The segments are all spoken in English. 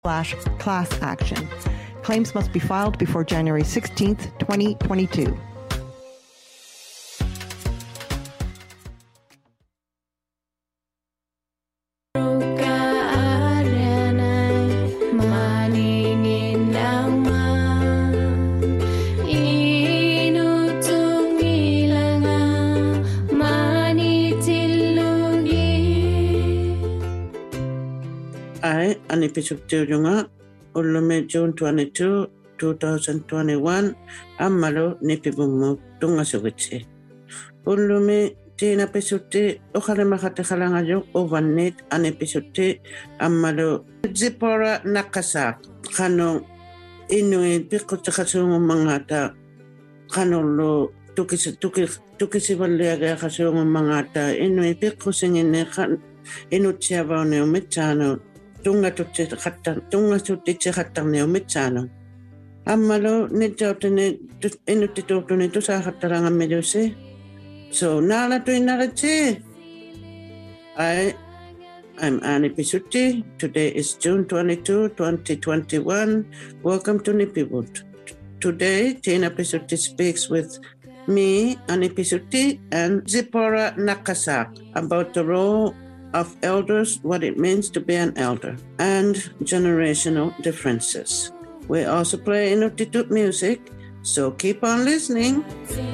class action. Claims must be filed before January 16th, 2022. Anipisuktiyunga Ulume June 22, 2021 Amalo Nipibumu Tungasugitsi Ulume Tina Pisuti Okaremakate Halangayo Ovanit Anipisuti Amalo Zipora Nakasak Kano Inuit Pikutakasung Mangata Kanolo Tukisivalia Kasung Mangata Inuit Pikusing Inutsiava Neomitano Tunga tutti hatang neo mitsano. Amalo nidjotene inutitotune to sa hataranga meduse. So nala to inarachi. I'm Annie Pisuti. Today is June 22, 2021. Welcome to Nipiwood. Today, Tina Pisuti speaks with me, Annie Pisuti, and Zipporah Nakasak about the role of elders, what it means to be an elder, and generational differences. We also play Inuktitut music, so keep on listening.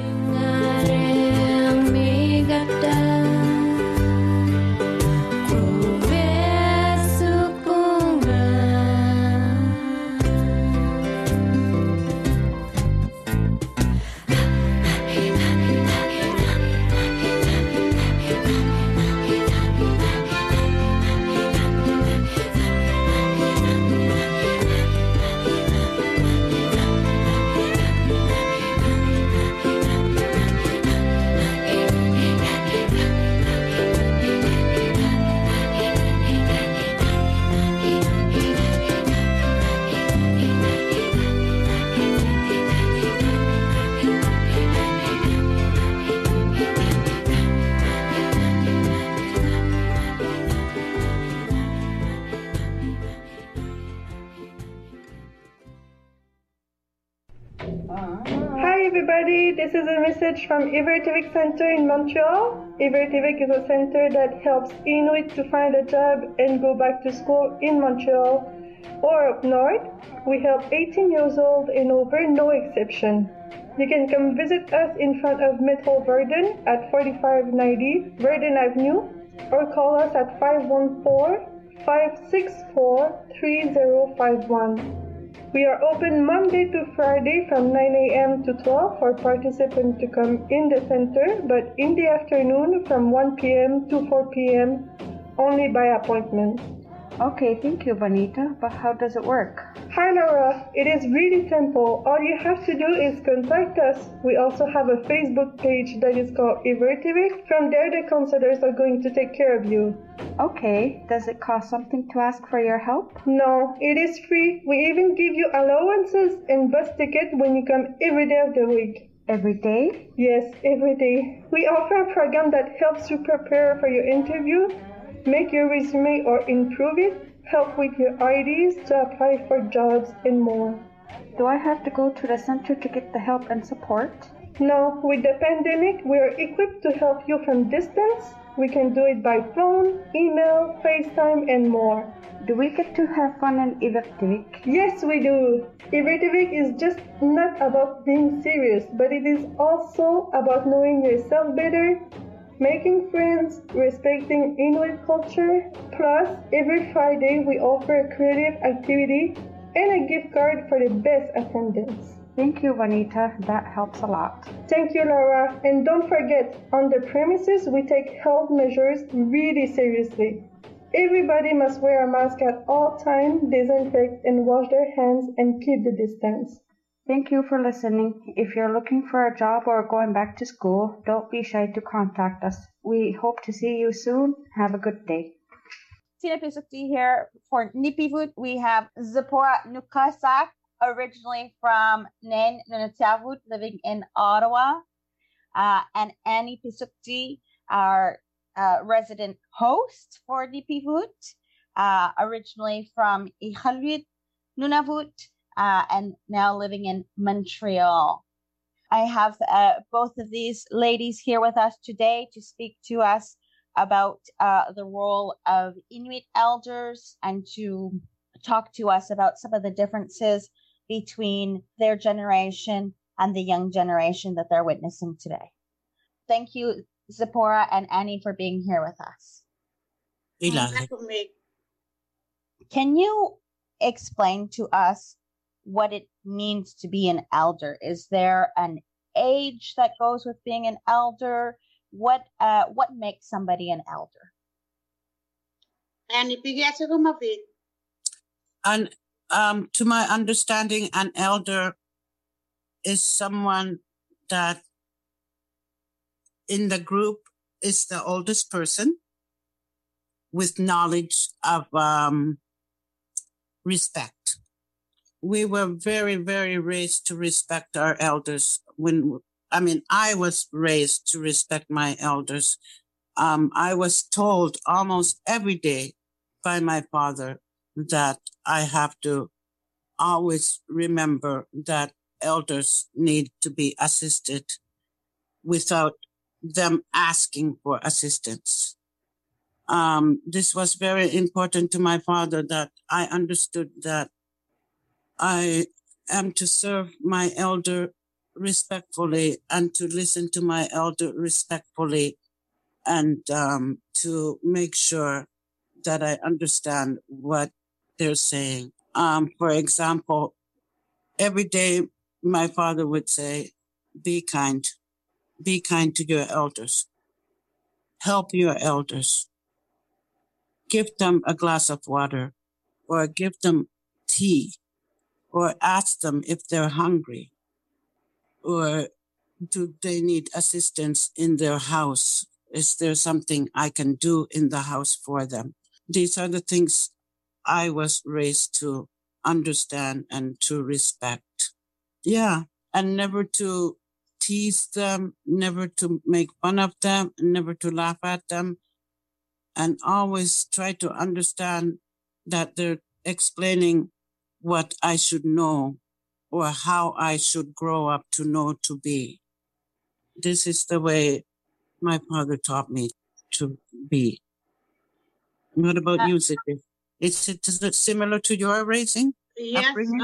This is a message from Ivertivik Center in Montreal. Ivertivik is a center that helps Inuit to find a job and go back to school in Montreal or up north. We help 18 years old and over, no exception. You can come visit us in front of Metro Verdun at 4590 Verdun Avenue or call us at 514-564-3051. We are open Monday to Friday from 9 a.m. to 12 for participants to come in the center, but in the afternoon from 1 p.m. to 4 p.m. only by appointment. Okay, thank you, Vanita. But how does it work? Hi, Laura. It is really simple. All you have to do is contact us. We also have a Facebook page that is called Ivertivik. From there, the counselors are going to take care of you. Okay. Does it cost something to ask for your help? No, it is free. We even give you allowances and bus ticket when you come every day of the week. Every day? Yes, every day. We offer a program that helps you prepare for your interview, make your resume or improve it, help with your IDs to apply for jobs, and more. Do I have to go to the center to get the help and support? No, with the pandemic, we are equipped to help you from distance. We can do it by phone, email, FaceTime, and more. Do we get to have fun in Ivertivik? Yes, we do. Ivertivik is just not about being serious, but it is also about knowing yourself better, making friends, respecting Inuit culture. Plus, every Friday we offer a creative activity and a gift card for the best attendance. Thank you, Vanita. That helps a lot. Thank you, Laura. And don't forget, on the premises, we take health measures really seriously. Everybody must wear a mask at all times, disinfect and wash their hands, and keep the distance. Thank you for listening. If you're looking for a job or going back to school, don't be shy to contact us. We hope to see you soon. Have a good day. Tina Pisuti here for Nipiwood. We have Zipporah Nakasak, originally from Nen Nunatiavut, living in Ottawa, and Annie Pisuti, our resident host for Nipiwood. originally from Iqaluit, Nunavut, and now living in Montreal. I have both of these ladies here with us today to speak to us about the role of Inuit elders and to talk to us about some of the differences between their generation and the young generation that they're witnessing today. Thank you, Zipporah and Annie, for being here with us. Can you explain to us what it means to be an elder? Is there an age that goes with being an elder? What makes somebody an elder? And to my understanding, an elder is someone that in the group is the oldest person with knowledge of respect. We were very, very raised to respect our elders. I was raised to respect my elders. I was told almost every day by my father that I have to always remember that elders need to be assisted without them asking for assistance. This was very important to my father, that I understood that I am to serve my elder respectfully and to listen to my elder respectfully, and to make sure that I understand what they're saying. For example, every day my father would say, be kind to your elders, help your elders, give them a glass of water or give them tea, or ask them if they're hungry, or do they need assistance in their house? Is there something I can do in the house for them? These are the things I was raised to understand and to respect. Yeah, and never to tease them, never to make fun of them, never to laugh at them, and always try to understand that they're explaining what I should know or how I should grow up to know to be. This is the way my father taught me to be. What about you, Zippy? Is it similar to your raising? Yes.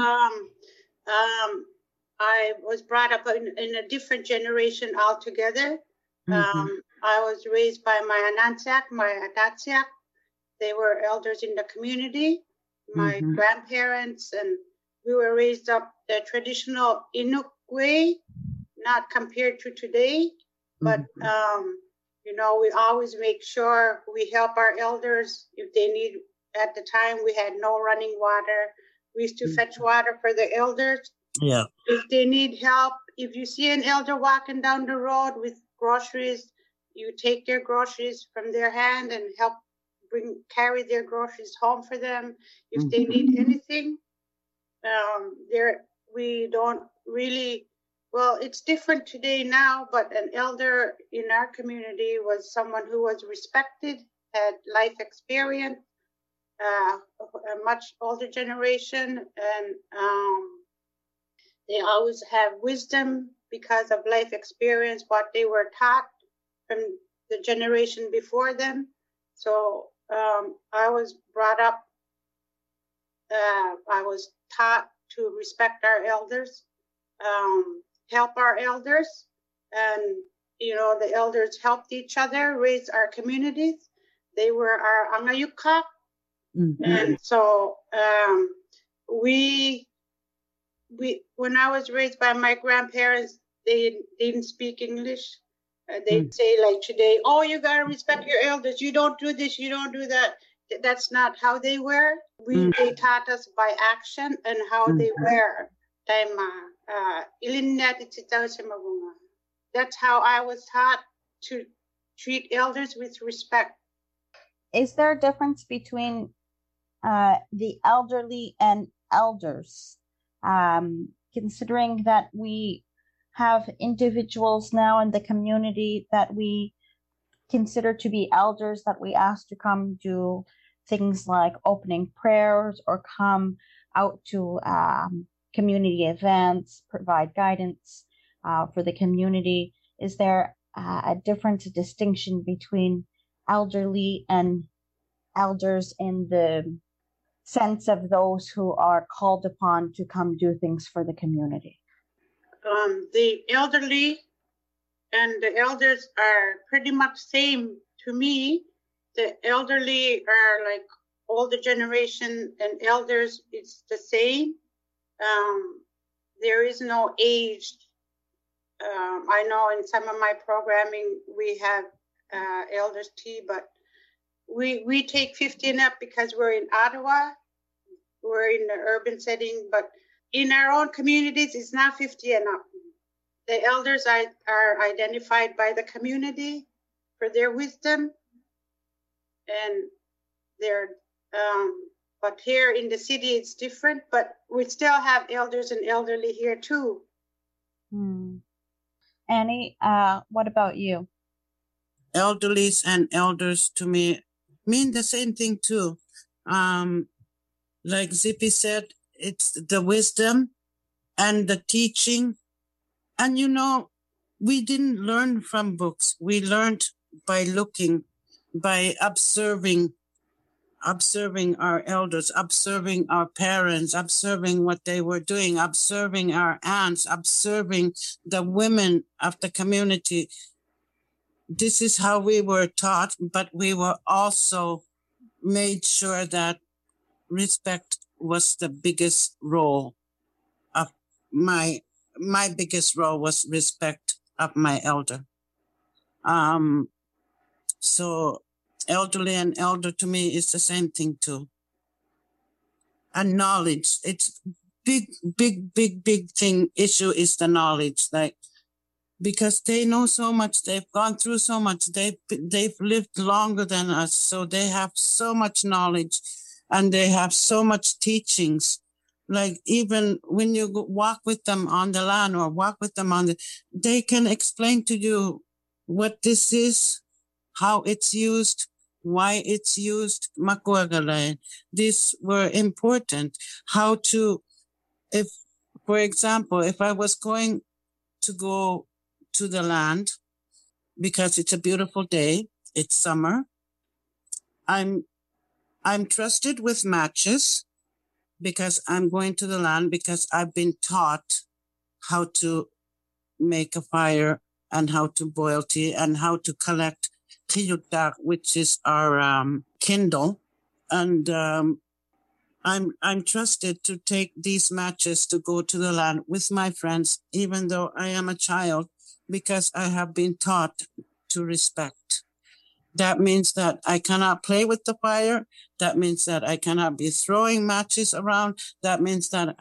I was brought up in a different generation altogether. Mm-hmm. I was raised by my Anansiak, my Atatsiak. They were elders in the community. My grandparents, and we were raised up the traditional Inuk way, not compared to today, but we always make sure we help our elders if they need. At the time, we had no running water. We used to fetch water for the elders. Yeah. If they need help, if you see an elder walking down the road with groceries, you take their groceries from their hand and help carry their groceries home for them. If they need anything, we don't really, well, it's different today now, but an elder in our community was someone who was respected, had life experience, a much older generation, and they always have wisdom because of life experience, what they were taught from the generation before them. So I was brought up, I was taught to respect our elders, help our elders, and the elders helped each other raise our communities. They were our angayuka, and so we when I was raised by my grandparents, they didn't speak English. They'd say, like today, oh, you got to respect your elders. You don't do this, you don't do that. That's not how they were. They taught us by action and how they were. That's how I was taught to treat elders with respect. Is there a difference between the elderly and elders? Considering that we have individuals now in the community that we consider to be elders, that we ask to come do things like opening prayers or come out to community events, provide guidance for the community. Is there a difference, a distinction between elderly and elders in the sense of those who are called upon to come do things for the community? The elderly and the elders are pretty much same to me. The elderly are like older generation, and elders, it's the same. There is no age. I know in some of my programming we have elders tea, but we take 50 and up because we're in Ottawa. We're in the urban setting, but in our own communities, it's not 50 and up. The elders are identified by the community for their wisdom, and they're but here in the city it's different, but we still have elders and elderly here too. Annie, what about you? Elderlies and elders to me mean the same thing too. Like Zippy said, it's the wisdom and the teaching. And we didn't learn from books. We learned by looking, by observing our elders, observing our parents, observing what they were doing, observing our aunts, observing the women of the community. This is how we were taught, but we were also made sure that respect was the biggest role of my biggest role was respect of my elder. So elderly and elder to me is the same thing too. And knowledge, it's big thing issue is the knowledge, like, because they know so much, they've gone through so much, they've lived longer than us, so they have so much knowledge and they have so much teachings. Like even when you walk with them on the land or walk with them they can explain to you what this is, how it's used, why it's used. Makuagalai. These were important. How to, for example, if I was going to go to the land because it's a beautiful day, it's summer, I'm trusted with matches because I'm going to the land because I've been taught how to make a fire and how to boil tea and how to collect tiyutak, which is our kindle. And I'm trusted to take these matches to go to the land with my friends, even though I am a child, because I have been taught to respect. That means that I cannot play with the fire. That means that I cannot be throwing matches around. That means that,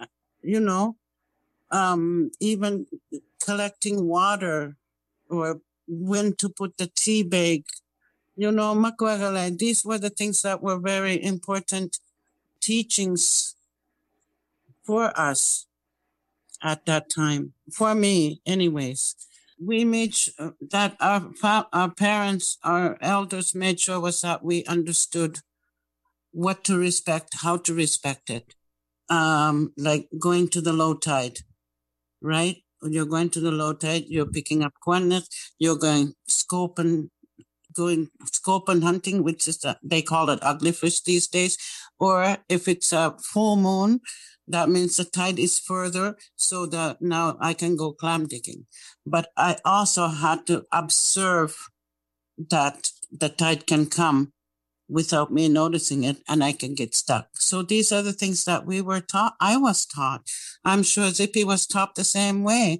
even collecting water or when to put the tea bag, makuagala. These were the things that were very important teachings for us at that time. For me, anyways. We made sure that our parents, our elders made sure was that we understood what to respect, how to respect it. Like going to the low tide, right? When you're going to the low tide, you're picking up quannet, you're going scope hunting, which is they call it ugly fish these days. Or if it's a full moon, that means the tide is further, so that now I can go clam digging. But I also had to observe that the tide can come without me noticing it, and I can get stuck. So these are the things that we were taught. I was taught. I'm sure Zippy was taught the same way.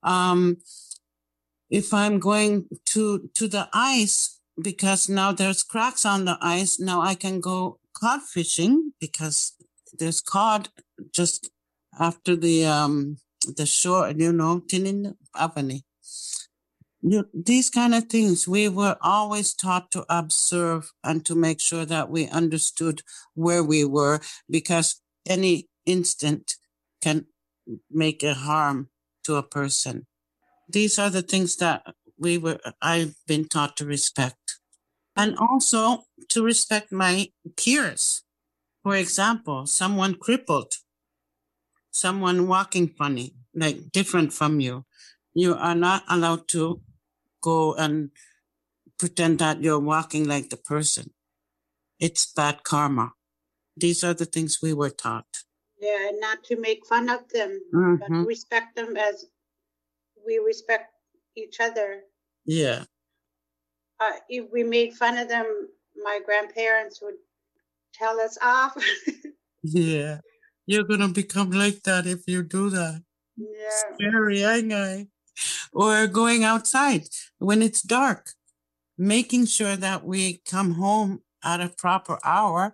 If I'm going to the ice, because now there's cracks on the ice, now I can go cod fishing because there's cod just after the shore, Tinin Avani. These kind of things, we were always taught to observe and to make sure that we understood where we were, because any instant can make a harm to a person. These are the things that I've been taught to respect. And also to respect my peers. For example, someone crippled, someone walking funny, like different from you. You are not allowed to go and pretend that you're walking like the person. It's bad karma. These are the things we were taught. Yeah, and not to make fun of them, but respect them as we respect each other. Yeah. If we made fun of them, my grandparents would tell us off. Yeah. You're going to become like that if you do that. Yeah. Scary, ain't I? Or going outside when it's dark, making sure that we come home at a proper hour.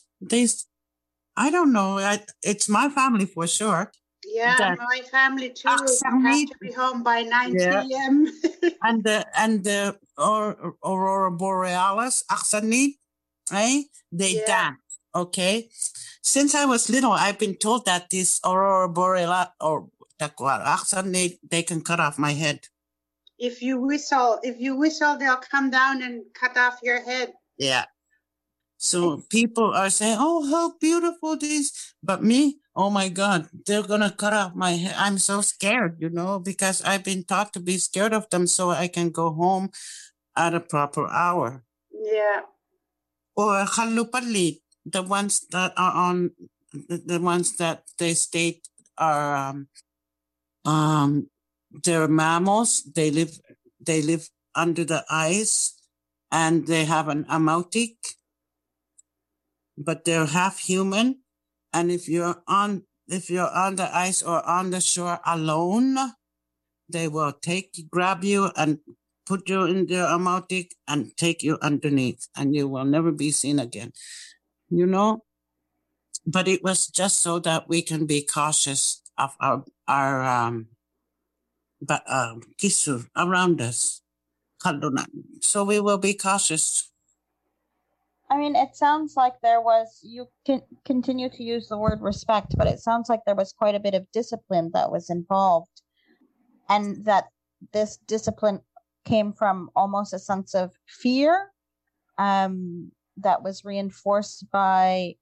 I don't know. It's my family for sure. Yeah, my family too. We have to be home by 9 p.m. and the Aurora Borealis, Aksanit, they dance. Okay. Since I was little, I've been told that this Aurora Borealis or Aksanit, they can cut off my head. If you whistle, they'll come down and cut off your head. Yeah. So people are saying, "Oh, how beautiful this!" But me, oh my God, they're gonna cut off my head. I'm so scared, because I've been taught to be scared of them, so I can go home at a proper hour. Yeah. Or Khalupalit, the ones that are on, the ones that they state are, they're mammals. They live under the ice, and they have an amautic. But they're half human, and if you're on the ice or on the shore alone, they will grab you and put you in their amautic and take you underneath, and you will never be seen again. But it was just so that we can be cautious of our kisur around us. So we will be cautious. I mean, it sounds like you can continue to use the word respect, but it sounds like there was quite a bit of discipline that was involved, and that this discipline came from almost a sense of fear that was reinforced by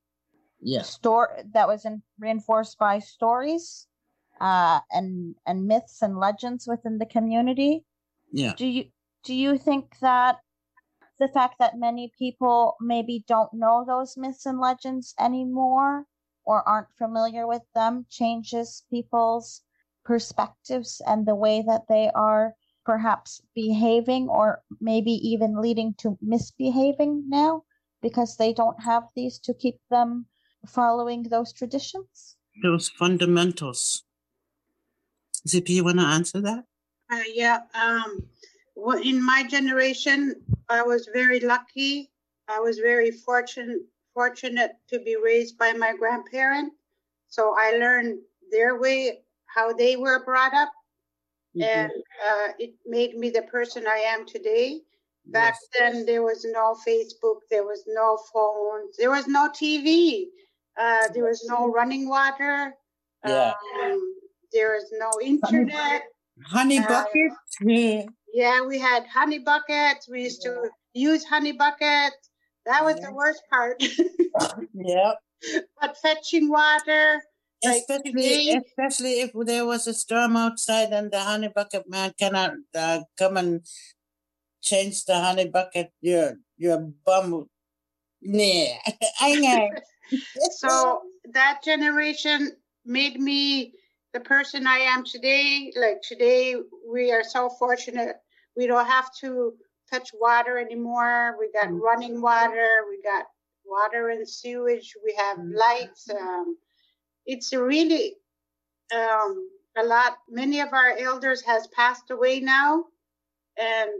reinforced by stories and myths and legends within the community. Yeah. Do you think that the fact that many people maybe don't know those myths and legends anymore or aren't familiar with them changes people's perspectives and the way that they are perhaps behaving, or maybe even leading to misbehaving now because they don't have these to keep them following those traditions? Those fundamentals. Zippy, you want to answer that? Yeah. In my generation, I was very lucky. I was very fortunate to be raised by my grandparents. So I learned their way, how they were brought up. And it made me the person I am today. Back then, there was no Facebook, there was no phones, there was no TV, there was no running water, there was no internet. Honey buckets. Yeah, we had honey buckets. We used to use honey buckets. That was the worst part. Yeah. But fetching water. Especially if there was a storm outside and the honey bucket man cannot come and change the honey bucket, your bum. Yeah. I know. So that generation made me the person I am today. Like today, we are so fortunate. We don't have to fetch water anymore. We got running water. We got water and sewage. We have lights. It's really a lot. Many of our elders has passed away now, and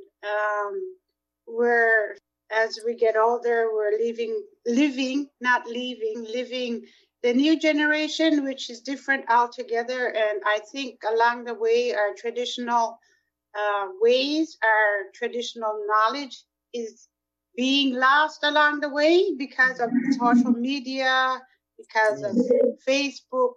as we get older, we're living the new generation, which is different altogether. And I think along the way, our traditional ways, our traditional knowledge is being lost along the way because of social media, because of Facebook,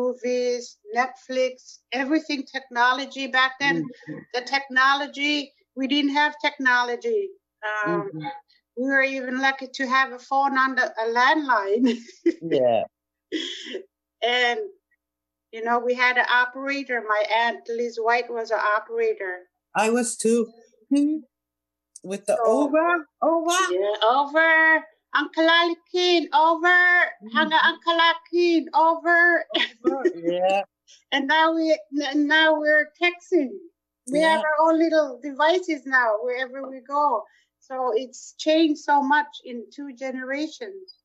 movies, Netflix, everything technology. Back then, the technology we didn't have technology. We were even lucky to have a phone on a landline. Yeah. And, you know, we had an operator. My aunt Liz White was an operator. I was too. With the over. Yeah, over. Uncle Alikin, over. Hanga Uncle Alikin, over. Yeah. And now we're texting. We have our own little devices now wherever we go. So it's changed so much in 2 generations.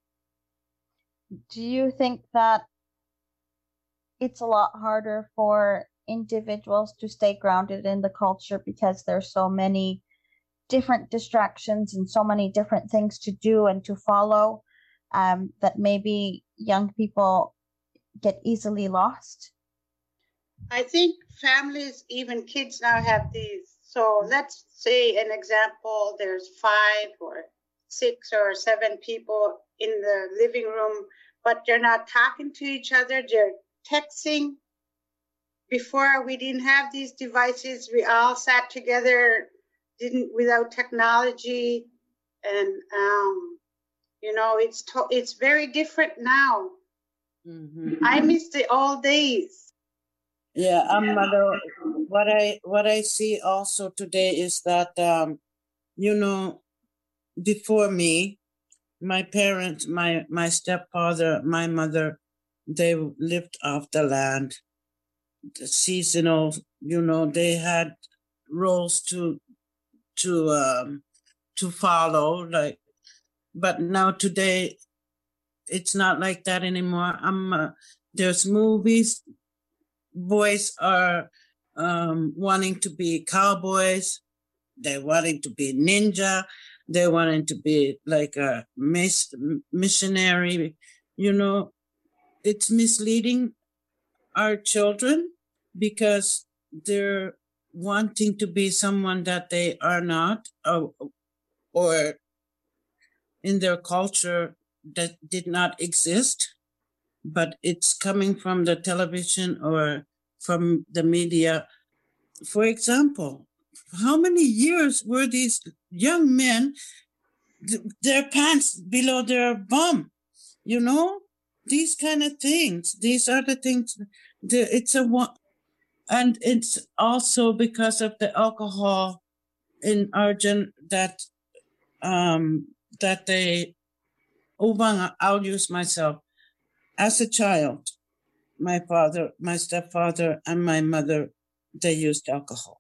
Do you think that it's a lot harder for individuals to stay grounded in the culture because there's so many different distractions and so many different things to do and to follow, that maybe young people get easily lost? I think families, even kids now have these. So let's say an example, there's 5 or 6 or 7 people in the living room, but they're not talking to each other. They're texting. Before we didn't have these devices, we all sat together, without technology, and you know, it's very different now. I miss the old days. Yeah, mother. What I see also today is that you know, before me, my parents, my stepfather, my mother, they lived off the land. The seasonal, you know, they had roles to follow, like, but now today it's not like that anymore. There's movies. Boys are wanting to be cowboys. They're wanting to be ninja. They're wanting to be like a missionary. You know, it's misleading our children because they're wanting to be someone that they are not, or in their culture that did not exist, but it's coming from the television or from the media. For example, how many years were these young men, their pants below their bum? You know, these kind of things. These are the things. And it's also because of the alcohol in our that they. I'll use myself. As a child, my father, my stepfather, and my mother, they used alcohol.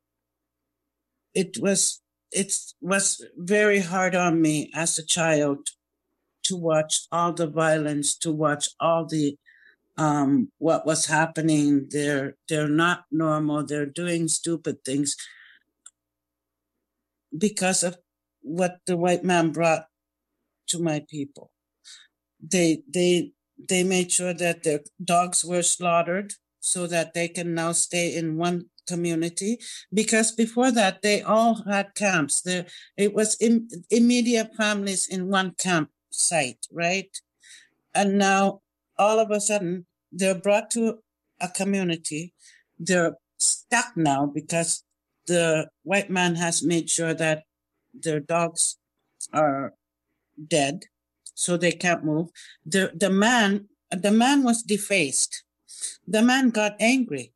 It was very hard on me as a child to watch all the violence, to watch all the what was happening. They're not normal. They're doing stupid things because of what the white man brought to my people. They made sure that their dogs were slaughtered so that they can now stay in one community, because before that they all had camps. It was immediate families in one campsite, right? And now all of a sudden they're brought to a community. They're stuck now because the white man has made sure that their dogs are dead, so they can't move. The man was defaced. The man got angry.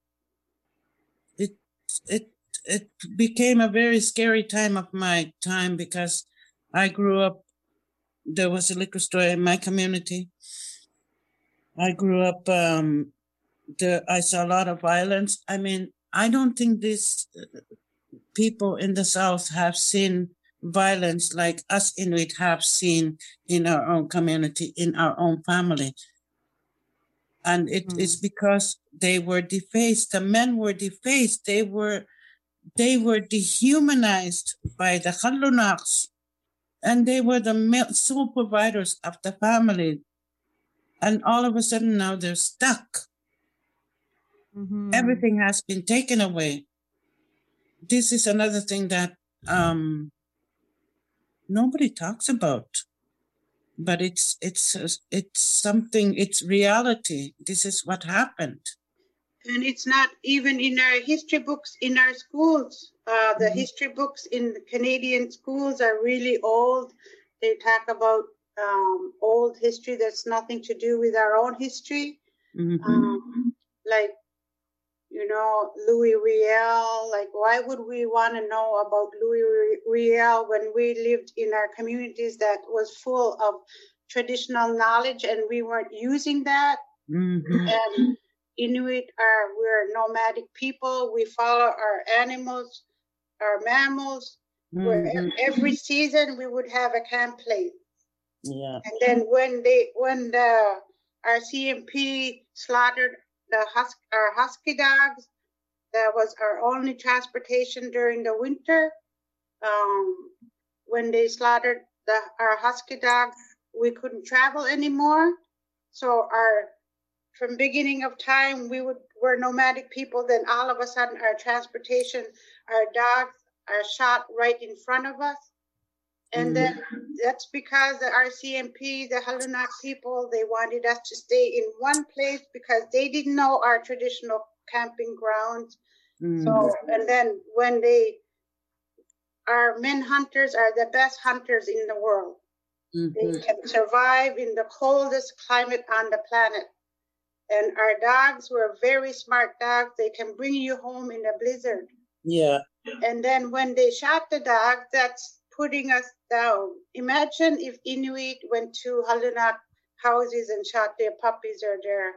It became a very scary time of my time because I grew up. There was a liquor store in my community. I grew up. I saw a lot of violence. I mean, I don't think these people in the South have seen violence like us Inuit have seen in our own community, in our own family. And it is because they were defaced. The men were defaced. They were dehumanized by the Khalunaks, and they were the sole providers of the family. And all of a sudden now they're stuck. Everything has been taken away. This is another thing that nobody talks about, but it's something. It's reality. This is what happened. And it's not even in our history books in our schools. The history books in the Canadian schools are really old. They talk about old history that's nothing to do with our own history. Like, you know, Louis Riel. Like, why would we want to know about Louis Riel when we lived in our communities that was full of traditional knowledge and we weren't using that? And Inuit we're nomadic people. We follow our animals, our mammals. Every season we would have a camp place. Yeah. And then when our CMP slaughtered our husky dogs, that was our only transportation during the winter. When they slaughtered our husky dogs, we couldn't travel anymore. So from beginning of time, we're nomadic people. Then all of a sudden, our transportation, our dogs are shot right in front of us. And then that's because the RCMP, the Halunaq people, they wanted us to stay in one place because they didn't know our traditional camping grounds. So, and then when our men hunters are the best hunters in the world. They can survive in the coldest climate on the planet. And our dogs were very smart dogs. They can bring you home in a blizzard. Yeah. And then when they shot the dog, that's putting us down. Imagine if Inuit went to Halunaq houses and shot their puppies or their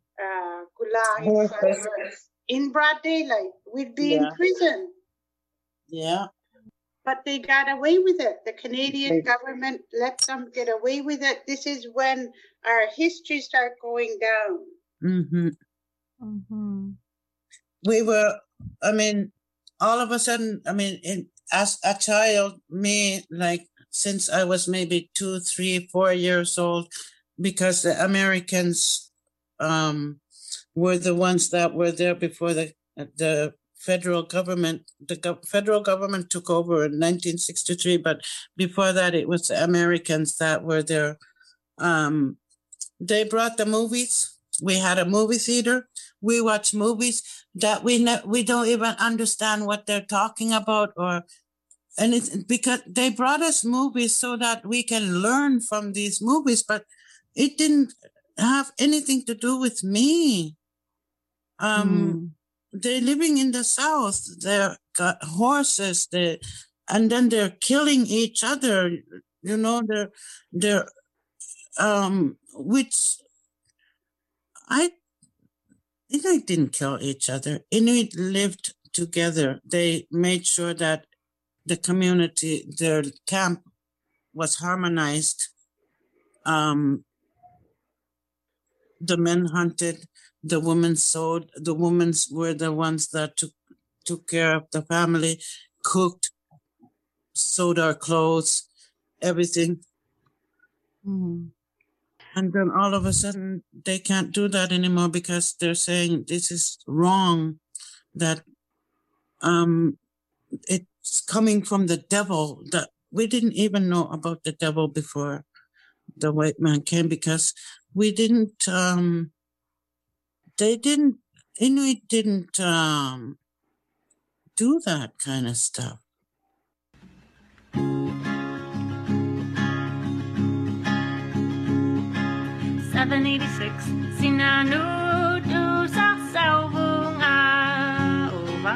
gulang in broad daylight. We'd be in prison. Yeah. But they got away with it. The Canadian government let them get away with it. This is when our history started going down. We were, I mean, all of a sudden, I mean, as a child, me, like, since I was maybe 2, 3, 4 years old, because the Americans were the ones that were there before the federal government. The federal government took over in 1963, but before that, it was the Americans that were there. They brought the movies. We had a movie theater. We watch movies that we don't even understand what they're talking about, and it's because they brought us movies so that we can learn from these movies, but it didn't have anything to do with me. They're living in the South. They've got horses. And then they're killing each other. You know, which Inuit didn't kill each other. Inuit lived together. They made sure that the community, their camp was harmonized. The men hunted, the women sewed, the women were the ones that took care of the family, cooked, sewed our clothes, everything. And then all of a sudden, they can't do that anymore because they're saying this is wrong, that it's coming from the devil. That we didn't even know about the devil before the white man came, because we didn't, Inuit didn't do that kind of stuff. 786 Sinanu du Sarsavunga Ova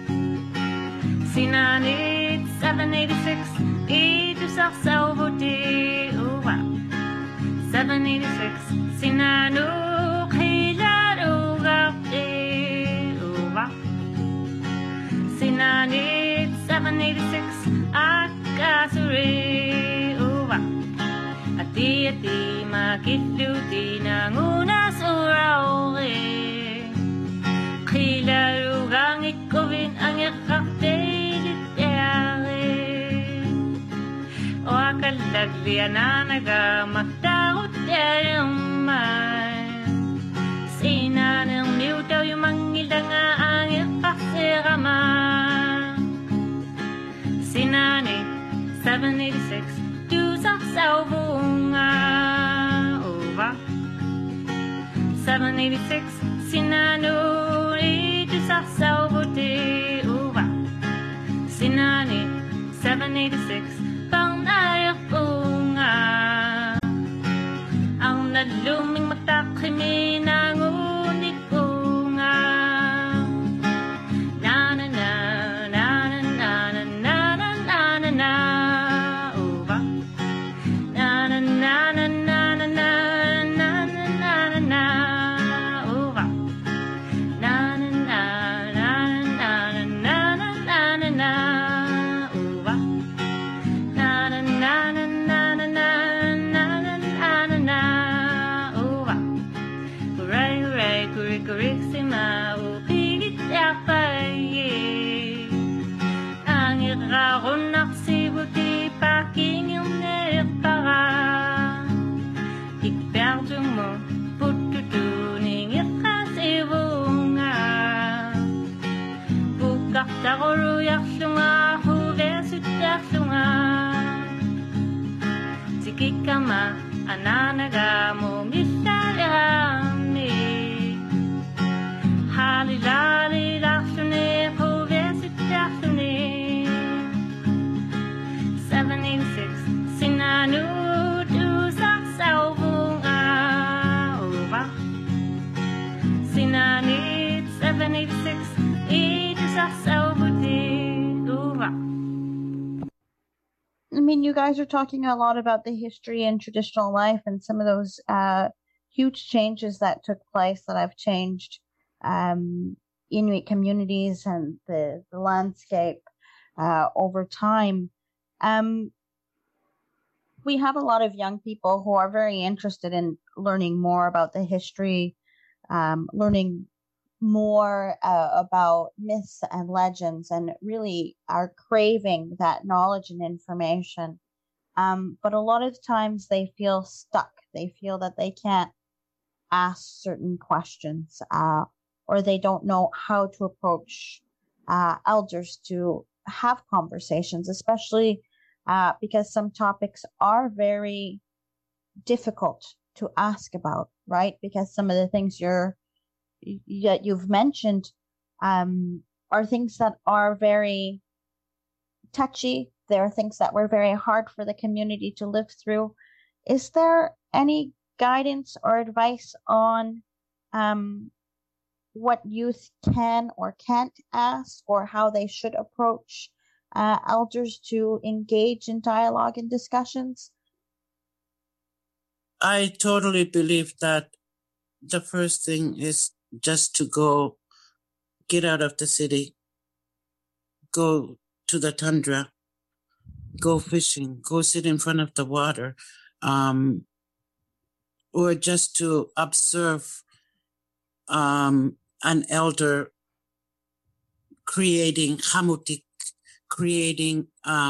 Sinanit 786 Itu Sarsavuti Ova 786 Sinanu Khiladu Gapti Ova Sinanit 786 Akasuri Ova Ati makitluti nangunas uraure Khilarugang ikovin ang ikaktelit O akalaglian na nagamaktaot yung man Sinanang miutaw yung mangilang ang ikakasiraman Sinani 786 Sauvunga Ova 786 Sinanu sa saubuti uva. Sinani 786 pang nayak bunga. Ang naluming mata kimi nangunik bunga. Na na na na na na na na na na na uva. Na na na na na na na na na na na na uva. Na na na na na na na na na na uva. Na na na na na na na na na na na uva. Hooray hooray kurikurissima upigit yapaye. Ang iraronak sibuti pakingil para. Ikperdu mo pututuning ikasibunga. Bukak taroru yaksunga huvesut yaksunga. Sikikama ananaga mo misalami. Halilali laksune huvesut yaksune. 786 sinanu du sak saubunga uva. Sinani 786 du sak saubuti uva. I mean, you guys are talking a lot about the history and traditional life and some of those huge changes that took place that have changed Inuit communities and the landscape over time. We have a lot of young people who are very interested in learning more about the history, learning more about myths and legends, and really are craving that knowledge and information. But a lot of times they feel stuck. They feel that they can't ask certain questions, or they don't know how to approach elders to have conversations, especially because some topics are very difficult to ask about, right? Because some of the things you've mentioned are things that are very touchy. There are things that were very hard for the community to live through. Is there any guidance or advice on what youth can or can't ask, or how they should approach elders to engage in dialogue and discussions? I totally believe that the first thing is just to go get out of the city, go to the tundra, go fishing, go sit in front of the water, or just to observe an elder creating hamutik, creating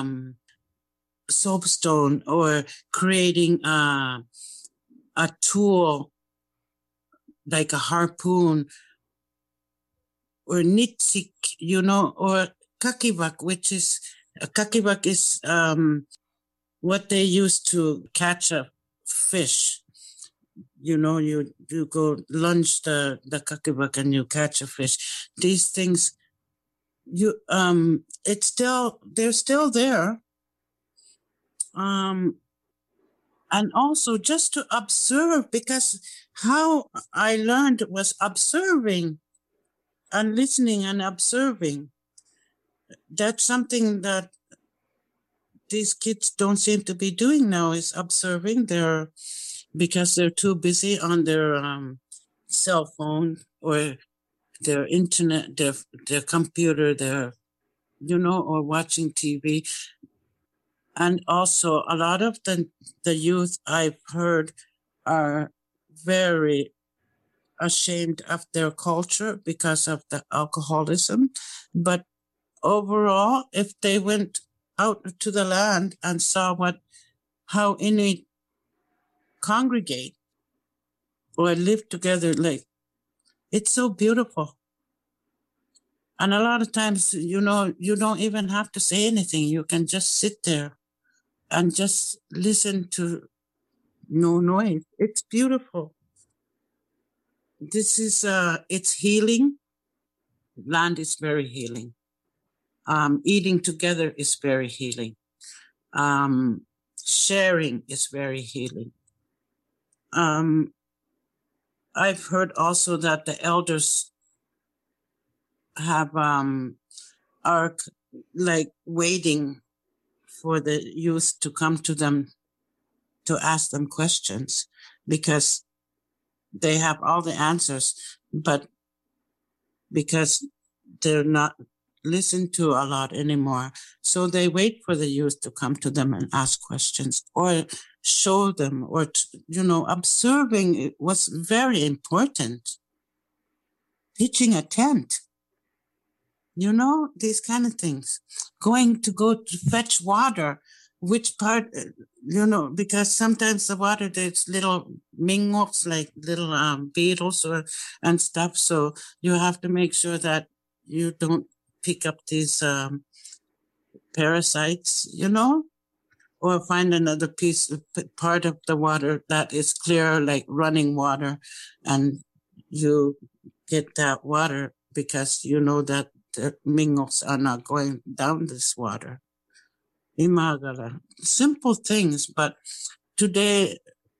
soapstone, or creating a tool like a harpoon, or nitsik, or kakibak, which is what they use to catch a fish. You go lunge the kakibak and you catch a fish. These things, they're still there. And also just to observe, because how I learned was observing and listening and observing. That's something that these kids don't seem to be doing now, is observing. Because they're too busy on their cell phone or their internet, their computer, or watching TV. And also a lot of the youth I've heard are very ashamed of their culture because of the alcoholism. But overall, if they went out to the land and saw how Inuit congregate or live together, like, it's so beautiful. And a lot of times, you don't even have to say anything. You can just sit there and just listen to no noise. It's beautiful. This is, it's healing. land is very healing. Eating together is very healing. Sharing is very healing. I've heard also that the elders have are like waiting for the youth to come to them to ask them questions because they have all the answers, but because they're not listened to a lot anymore, so they wait for the youth to come to them and ask questions or show them, or observing was very important. Pitching a tent, these kind of things. Go to fetch water, which part, because sometimes the water, there's little mingoks, like little beetles and stuff. So you have to make sure that you don't pick up these parasites, or find another part of the water that is clear, like running water, and you get that water because you know that the mingoks are not going down this water. Imagala. Simple things, but today,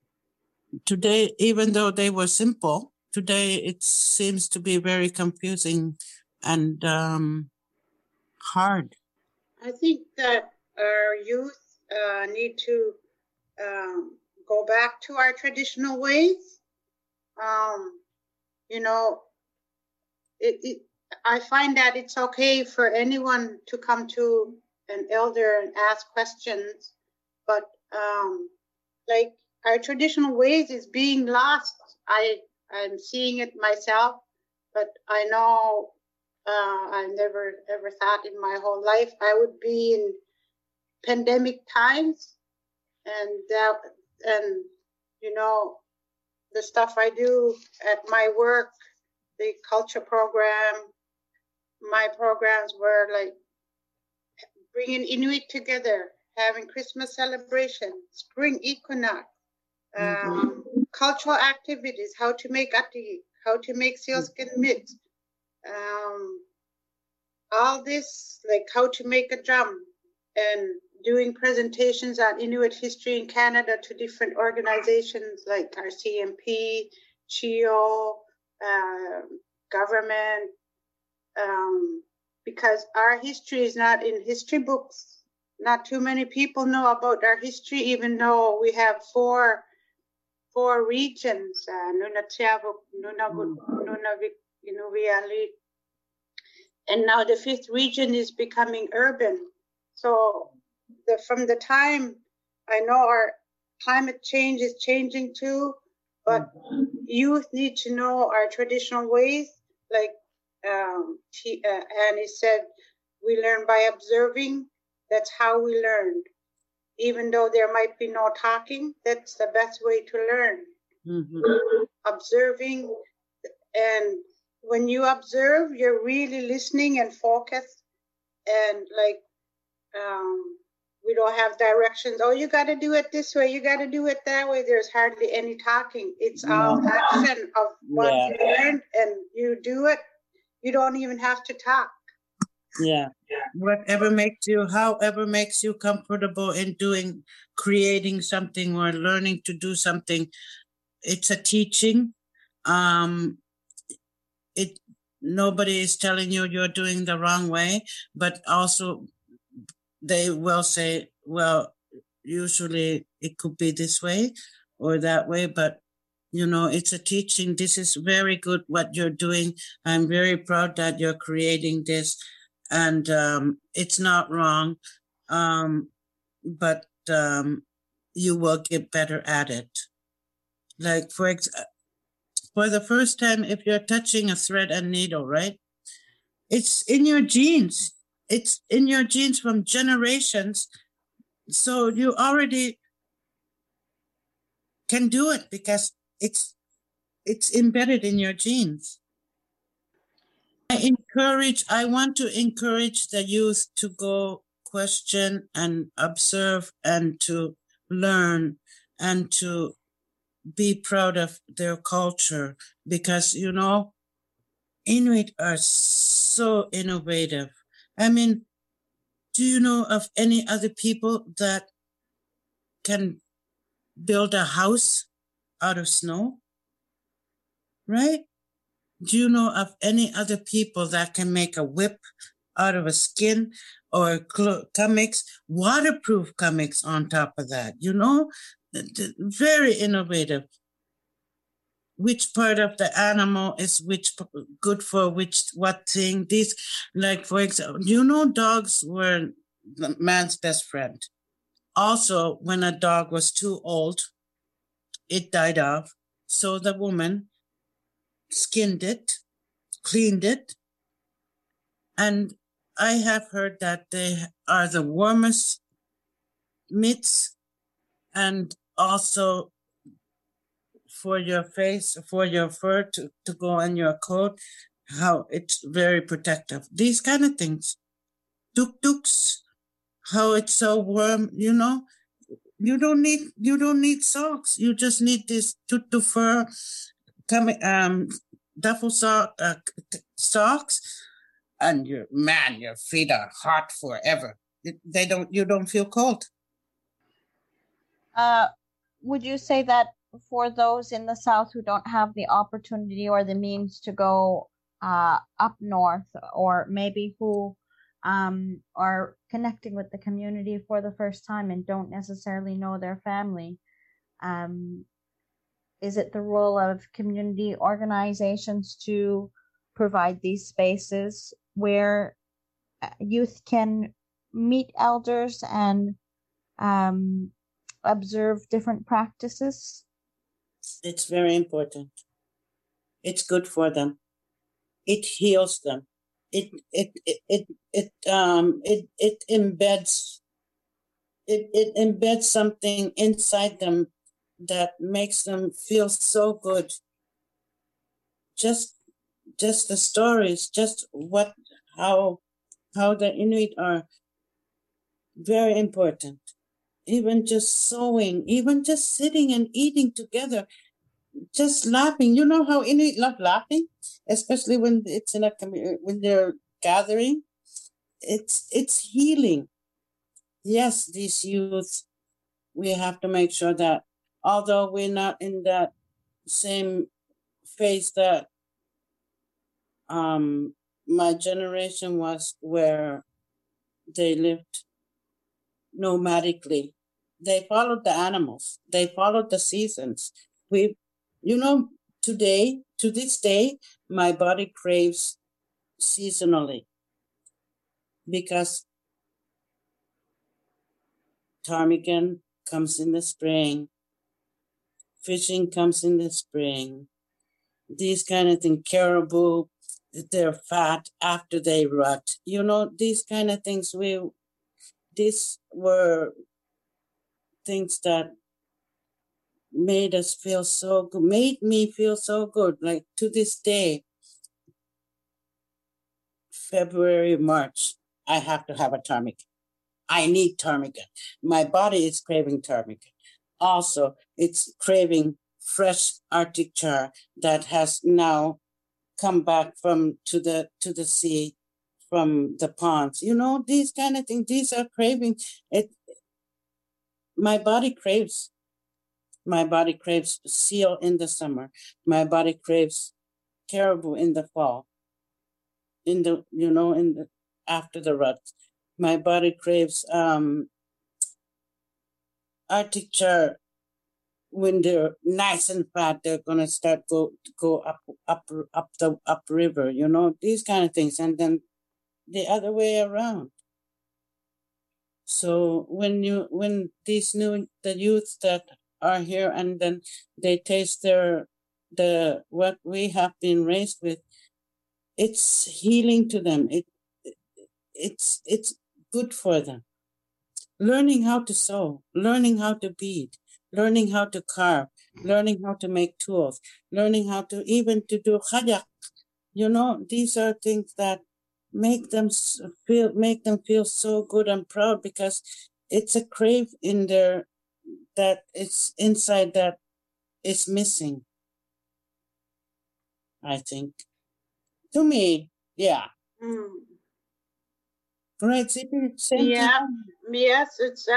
even though they were simple, today it seems to be very confusing and hard. I think that our youth need to go back to our traditional ways. I find that it's okay for anyone to come to an elder and ask questions, but like our traditional ways is being lost. I'm seeing it myself, but I know I never ever thought in my whole life I would be in pandemic times, and the stuff I do at my work, the culture program, my programs were like bringing Inuit together, having Christmas celebration, spring equinox, cultural activities, how to make ati, how to make sealskin mitts, all this, like how to make a drum, and doing presentations on Inuit history in Canada to different organizations like RCMP, CHIO, government, because our history is not in history books. Not too many people know about our history, even though we have four regions, Nunatsiavut, Nunavut, Nunavik, Inuvialuit, and now the fifth region is becoming urban. So from the time, I know our climate change is changing too, but youth need to know our traditional ways. Like Annie said, we learn by observing. That's how we learn. Even though there might be no talking, that's the best way to learn. Observing, and when you observe, you're really listening and focused, and like we don't have directions. Oh, you got to do it this way. You got to do it that way. There's hardly any talking. It's all action of what you learned, and you do it. You don't even have to talk. Yeah. However makes you comfortable in creating something or learning to do something. It's a teaching. Nobody is telling you you're doing the wrong way, but also they will say, well, usually it could be this way or that way, but it's a teaching. This is very good what you're doing. I'm very proud that you're creating this, and it's not wrong, but you will get better at it. Like for the first time, if you're touching a thread and needle, right? It's in your genes. It's in your genes from generations. So you already can do it because it's embedded in your genes. I want to encourage the youth to go question and observe and to learn and to be proud of their culture, because Inuit are so innovative. I mean, do you know of any other people that can build a house out of snow? Right? Do you know of any other people that can make a whip out of a skin or comics, waterproof comics on top of that? You know, very innovative. Which part of the animal is good for what thing? These, like for example, you know, dogs were the man's best friend. Also, when a dog was too old, it died off. So the woman skinned it, cleaned it, and I have heard that they are the warmest mitts, and also for your face, for your fur to go on your coat, how it's very protective. These kind of things. Tuk-tuks, how it's so warm, you know. You don't need socks. You just need this tuk-tuk fur duffel socks, and your feet are hot forever. You don't feel cold. Would you say that for those in the South who don't have the opportunity or the means to go up north, or maybe who are connecting with the community for the first time and don't necessarily know their family, is it the role of community organizations to provide these spaces where youth can meet elders and observe different practices? It's very important. It's good for them. It heals them. It embeds something inside them that makes them feel so good. Just the stories, just how the Inuit are very important. Even just sewing, even just sitting and eating together, just laughing. You know how Inuit love laughing, especially when it's in when they're gathering. It's healing. Yes, these youth, we have to make sure that although we're not in that same phase that my generation was, where they lived nomadically, they followed the animals, they followed the seasons. To this day, my body craves seasonally, because ptarmigan comes in the spring, fishing comes in the spring, these kind of things. Caribou, they're fat after they rut. You know, these kind of things. These were things that made us feel so good, made me feel so good. Like to this day, February, March, I have to have a ptarmigan. I need ptarmigan. My body is craving ptarmigan. Also, it's craving fresh Arctic char that has now come back to the sea from the ponds. You know, these kind of things. These are craving. My body craves. My body craves seal in the summer. My body craves caribou in the fall. After the rut. My body craves Arctic char. When they're nice and fat, they're gonna start go up river. You know, these kind of things, and then the other way around. So when the youth that are here, and then they taste what we have been raised with, it's healing to them. It's good for them. Learning how to sew, learning how to bead, learning how to carve, learning how to make tools, learning how to even to do khayak. You know, these are things that make them feel so good and proud, because it's a crave in there that it's inside that is missing, I think. To me, yeah. Mm. Right, Zippy? Same to Yeah. you? Yes,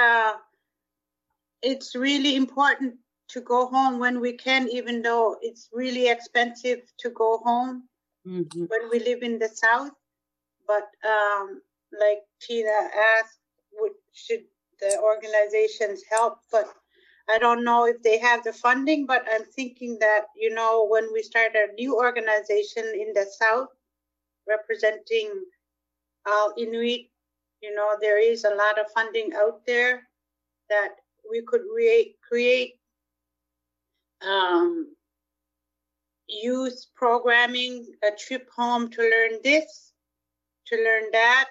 it's really important to go home when we can, even though it's really expensive to go home Mhm. when we live in the South. But like Tina asked, should the organizations help? But I don't know if they have the funding, but I'm thinking that, when we start a new organization in the South representing Inuit, there is a lot of funding out there that we could create youth programming, a trip home to learn this, to learn that.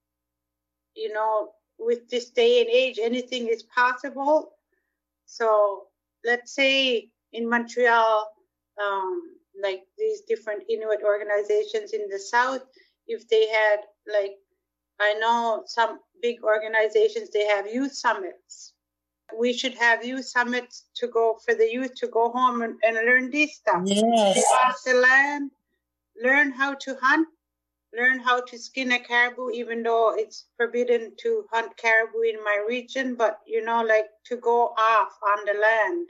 With this day and age, anything is possible. So let's say in Montreal, like these different Inuit organizations in the South, if they had, like, I know some big organizations, they have youth summits. We should have youth summits for the youth to go home and learn this stuff. Yes. They hunt the land, learn how to hunt, learn how to skin a caribou, even though it's forbidden to hunt caribou in my region, but like to go off on the land.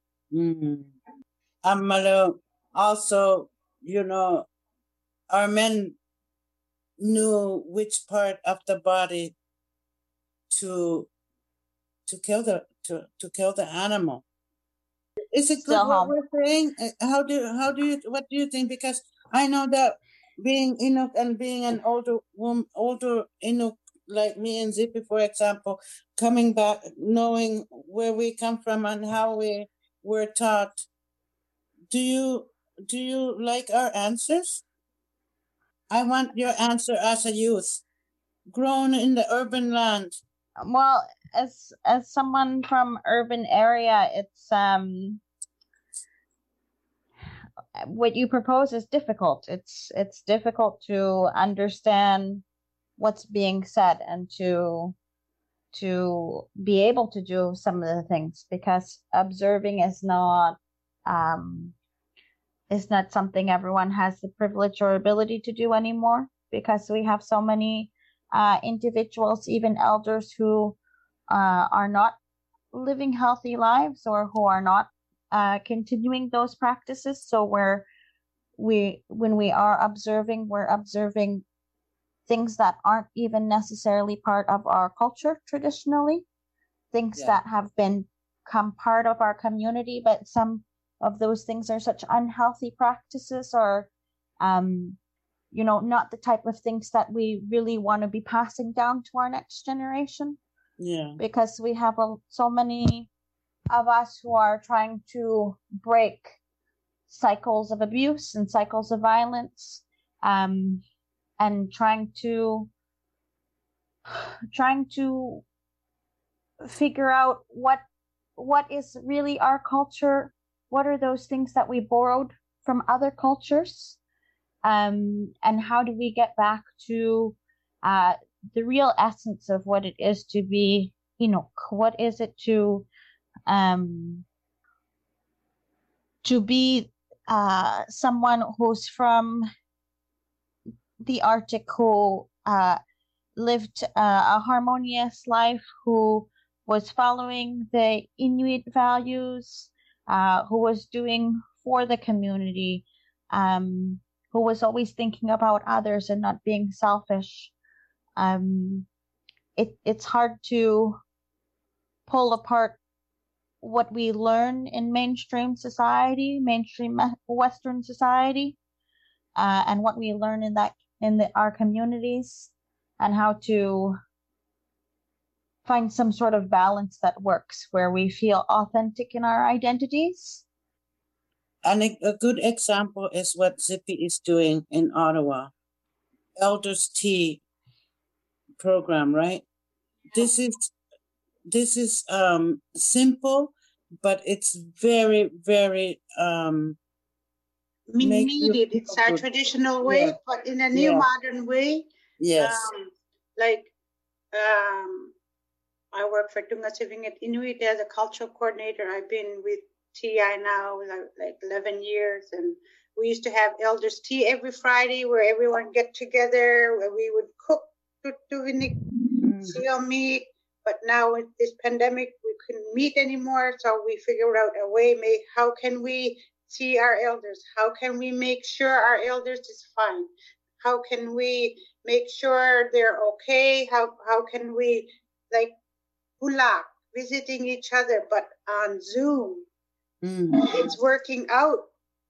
Malo, also, our men knew which part of the body to kill the animal. Is it Still good what home. we're saying? What do you think? Because I know that being Inuk and being an older Inuk like me and Zippy, for example, coming back, knowing where we come from and how we were taught. Do you like our answers? I want your answer as a youth, grown in the urban land. Well, as someone from urban area, it's what you propose is difficult. It's difficult to understand what's being said and to be able to do some of the things, because observing is not something everyone has the privilege or ability to do anymore, because we have so many individuals, even elders, who are not living healthy lives or who are not continuing those practices. So when we are observing, we're observing things that aren't even necessarily part of our culture traditionally, things that have become part of our community, but some of those things are such unhealthy practices, or not the type of things that we really want to be passing down to our next generation. Yeah. Because we have so many of us who are trying to break cycles of abuse and cycles of violence, and trying to figure out what is really our culture, what are those things that we borrowed from other cultures, and how do we get back to the real essence of what it is to be Inuk. What is it to be someone who's from the Arctic, who lived a harmonious life, who was following the Inuit values, who was doing for the community, who was always thinking about others and not being selfish. It's hard to pull apart what we learn in mainstream society, mainstream Western society, and what we learn in our communities, and how to find some sort of balance that works, where we feel authentic in our identities. And a good example is what Zippy is doing in Ottawa, Elders Tea program, right? This is simple, but it's very, very needed. It's our traditional way, but in a new modern way. Yes. I work for Tungasivingit Inuit as a cultural coordinator. I've been with TI now like 11 years, and We used to have elders tea every Friday where everyone get together, where we would cook tutuvinik, seal meat. But now with this pandemic, we couldn't meet anymore. So we figured out a way, how can we see our elders? How can we make sure our elders is fine? How can we make sure they're okay? How can we, like, hulak, visiting each other, but on Zoom? It's working out.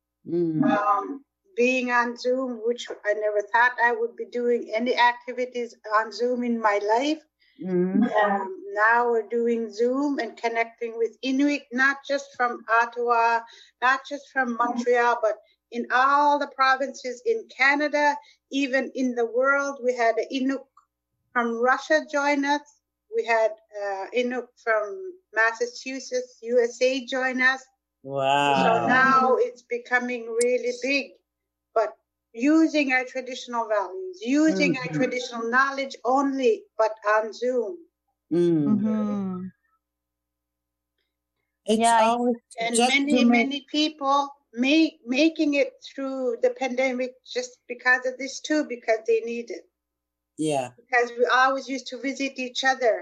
Being on Zoom, which I never thought I would be doing any activities on Zoom in my life. Now we're doing Zoom and connecting with Inuit, not just from Ottawa, not just from Montreal, but in all the provinces in Canada, even in the world. We had an Inuk from Russia join us. We had Inuk from Massachusetts, USA join us. Wow. So now it's becoming really big, but using our traditional values, using our traditional knowledge only, but on Zoom. It's always, and many people making it through the pandemic just because of this too, because they need it. Yeah. Because we always used to visit each other.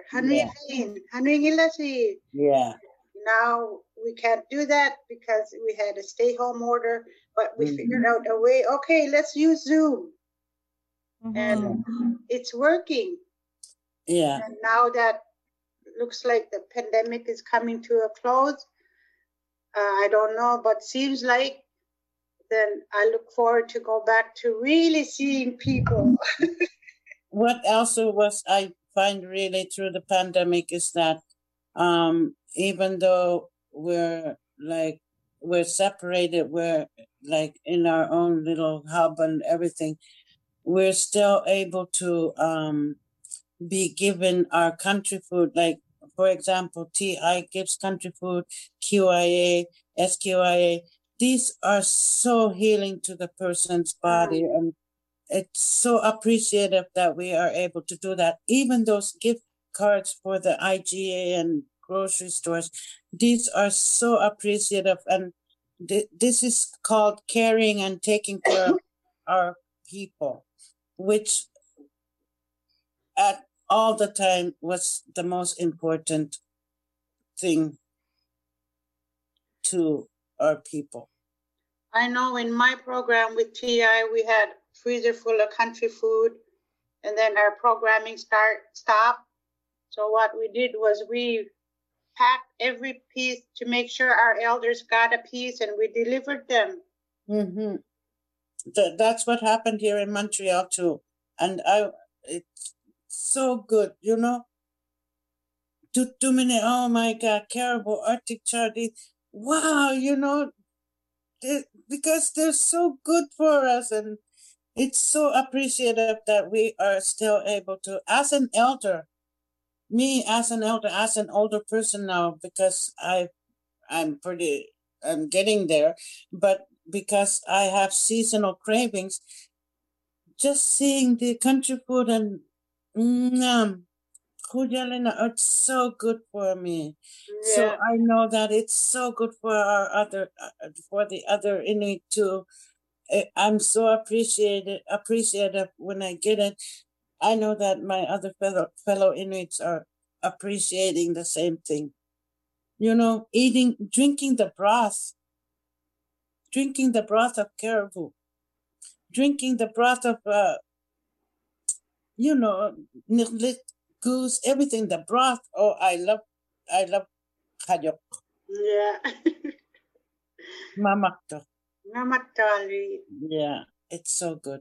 Yeah. Now we can't do that because we had a stay-home order, but we figured out a way. Okay, let's use Zoom, and it's working. Yeah. And now that looks like the pandemic is coming to a close, I don't know, but seems like then I look forward to go back to really seeing people. What also was I find really through the pandemic is that even though we're separated, we're like in our own little hub and everything, we're still able to be given our country food. Like, for example, TI gives country food, QIA, SQIA. These are so healing to the person's body, and it's so appreciative that we are able to do that. Even those gift cards for the IGA and grocery stores, these are so appreciative, and this is called caring and taking care of our people, which at all the time was the most important thing to our people. I know in my program with TI, we had freezer full of country food, and then our programming stopped. So what we did was we packed every piece to make sure our elders got a piece, and we delivered them. That's what happened here in Montreal too, and it's so good, you know. Too many. Oh my God, Caribou, Arctic Charlie. Wow, you know, because they're so good for us, and it's so appreciative that we are still able to, as an elder, as an older person now, because I'm getting there, but because I have seasonal cravings, just seeing the country food and it's so good for me. Yeah. So I know that it's so good for for the other Inuit too. I'm so appreciative when I get it. I know that my other fellow Inuits are appreciating the same thing. You know, drinking the broth of caribou, drinking the broth of goose, everything, the broth. Oh, I love Hayok. Yeah. Mamakto. Namatali. Yeah, it's so good.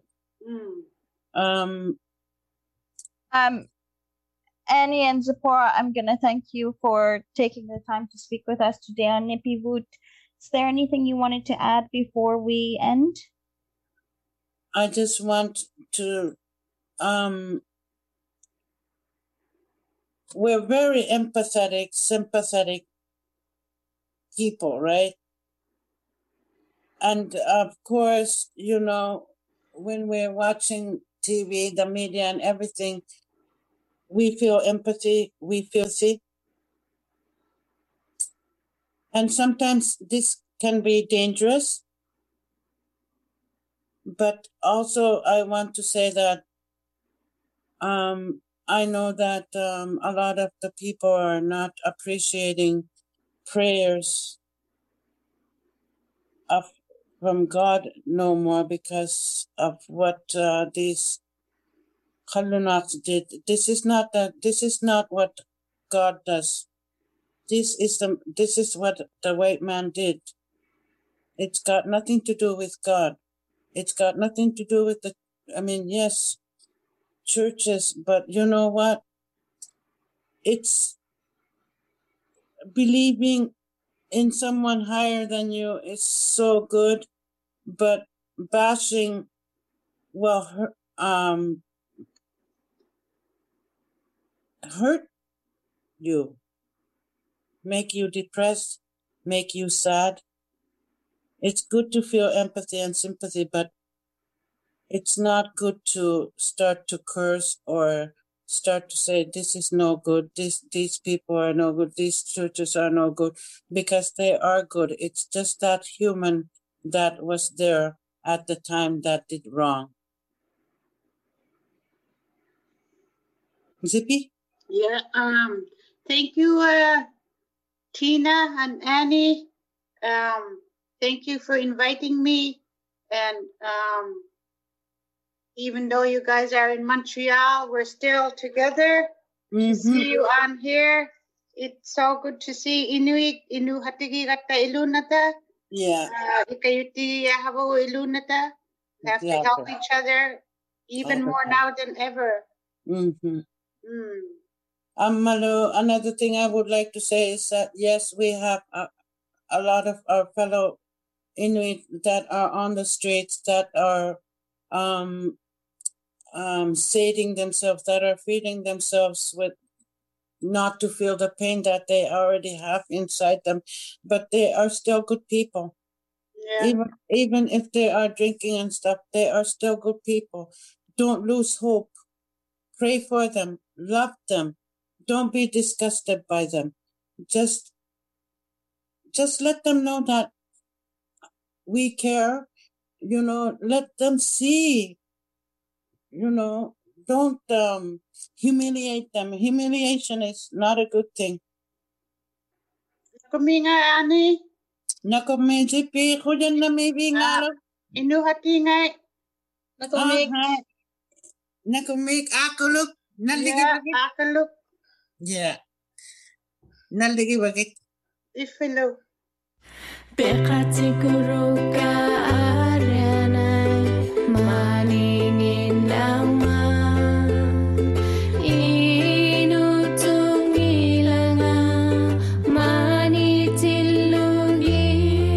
Annie and Zipporah, I'm gonna thank you for taking the time to speak with us today on Nipivut. Is there anything you wanted to add before we end? I just want to we're very empathetic, sympathetic people, right? And of course, you know, when we're watching TV, the media and everything, we feel empathy, we feel sick. And sometimes this can be dangerous. But also I want to say that I know that a lot of the people are not appreciating prayers from God no more because of what these Kalunaks did. This is not what God does. This is what the white man did. It's got nothing to do with God. It's got nothing to do with yes, churches, but you know what? It's believing in someone higher than you is so good, but bashing hurt you, make you depressed, make you sad. It's good to feel empathy and sympathy, but it's not good to start to curse or start to say this is no good, these people are no good, these churches are no good, because they are good. It's just that human that was there at the time that did wrong. Zippy? Yeah. Thank you, Tina and Annie. Thank you for inviting me. And even though you guys are in Montreal, we're still together. To see you on here. It's so good to see Inuit, Inu hatigi kata ilunata. Yeah. Ikayuti habo ilunata. We have to help each other even more now than ever. Malu, another thing I would like to say is that yes, we have a lot of our fellow Inuit that are on the streets, that are sating themselves, that are feeding themselves with not to feel the pain that they already have inside them, but they are still good people. Yeah. Even if they are drinking and stuff, they are still good people. Don't lose hope. Pray for them. Love them. Don't be disgusted by them. Just let them know that we care. Let them see. Don't humiliate them. Humiliation is not a good thing. Kuminga ani. Nakoming Zippy, kuyan na may bingalo. Inuhati nga. Nakoming akuluk. Yeah, akuluk. Yeah. Naligi bagit. Ifilo. Bekati guru ka aranay maningin nama inutung ilanga manitilugi.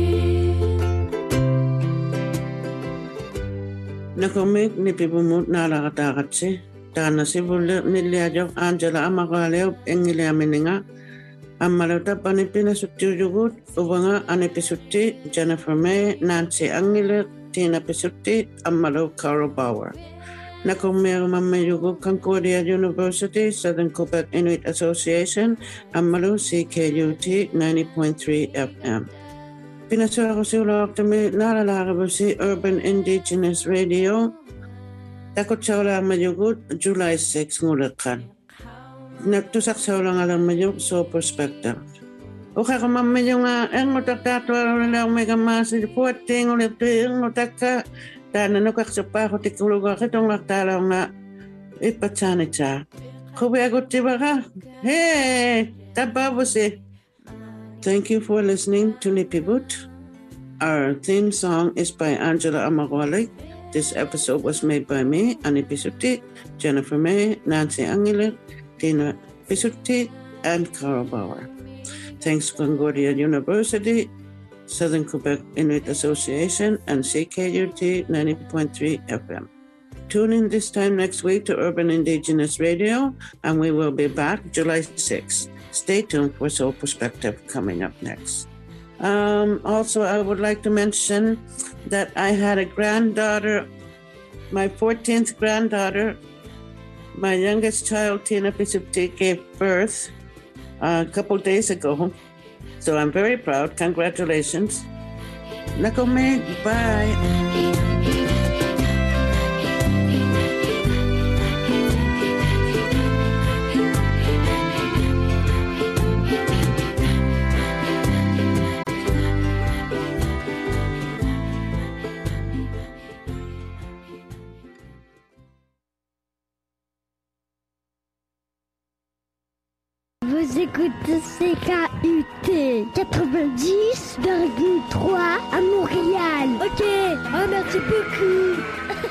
Nakoming ni pibumut nalakatagatsi. Tana sibulit niliadyo Angela Amakaleo engile amininga. Amalota panipina sutiyugut ubanga anipisuti Jennifer May, Nancy Angile, Tina Pisuti, Amalo Carol Bauer. Nakomero mamayugut Concordia University, Southern Quebec Inuit Association, Amalo CKUT 90.3 FM. Pinasara si Uloctami Lalalabusi Urban Indigenous Radio. Takot sa wala mayugut July 6 ngulakan. Nagtusak sa wala nga lang mayug so perspective. Okay ka mamayung ang utakatwa wala may kamasi puwating ulit yung utaka dana nukaksupa ko tikuluga kitong laktalaw nga ipatsanit sa. Kubi agot tiba ka? Hey! Tababusi! Thank you for listening to Nipibut. Our theme song is by Angela Amagwalik. This episode was made by me, Annie Pisuti, Jennifer May, Nancy Angile, Tina Pisuti, and Carol Bauer. Thanks to Concordia University, Southern Quebec Inuit Association, and CKUT 90.3 FM. Tune in this time next week to Urban Indigenous Radio, and we will be back July 6th. Stay tuned for Soul Perspective coming up next. Also, I would like to mention that I had a granddaughter, my 14th granddaughter. My youngest child, Tina Pisuti, gave birth a couple days ago. So I'm very proud. Congratulations. Nakome, bye. Vous écoutez CKUT 90,3 à Montréal. Ok, merci beaucoup.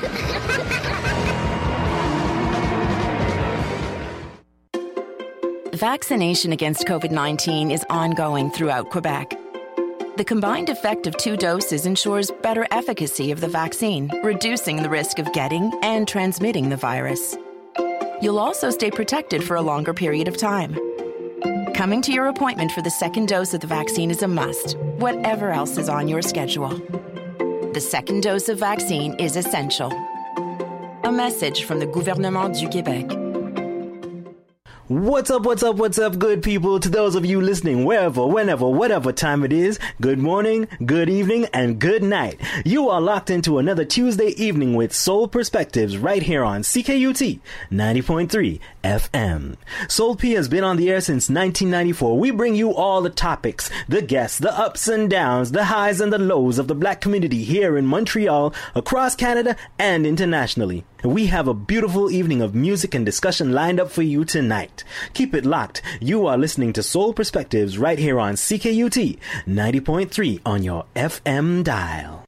Vaccination against COVID-19 is ongoing throughout Quebec. The combined effect of 2 doses ensures better efficacy of the vaccine, reducing the risk of getting and transmitting the virus. You'll also stay protected for a longer period of time. Coming to your appointment for the 2nd dose of the vaccine is a must, whatever else is on your schedule. The 2nd dose of vaccine is essential. A message from the Gouvernement du Québec. What's up, good people? To those of you listening wherever, whenever, whatever time it is, good morning, good evening, and good night. You are locked into another Tuesday evening with Soul Perspectives right here on CKUT 90.3 FM. Soul P has been on the air since 1994. We bring you all the topics, the guests, the ups and downs, the highs and the lows of the Black community here in Montreal, across Canada, and internationally. We have a beautiful evening of music and discussion lined up for you tonight. Keep it locked. You are listening to Soul Perspectives right here on CKUT 90.3 on your FM dial.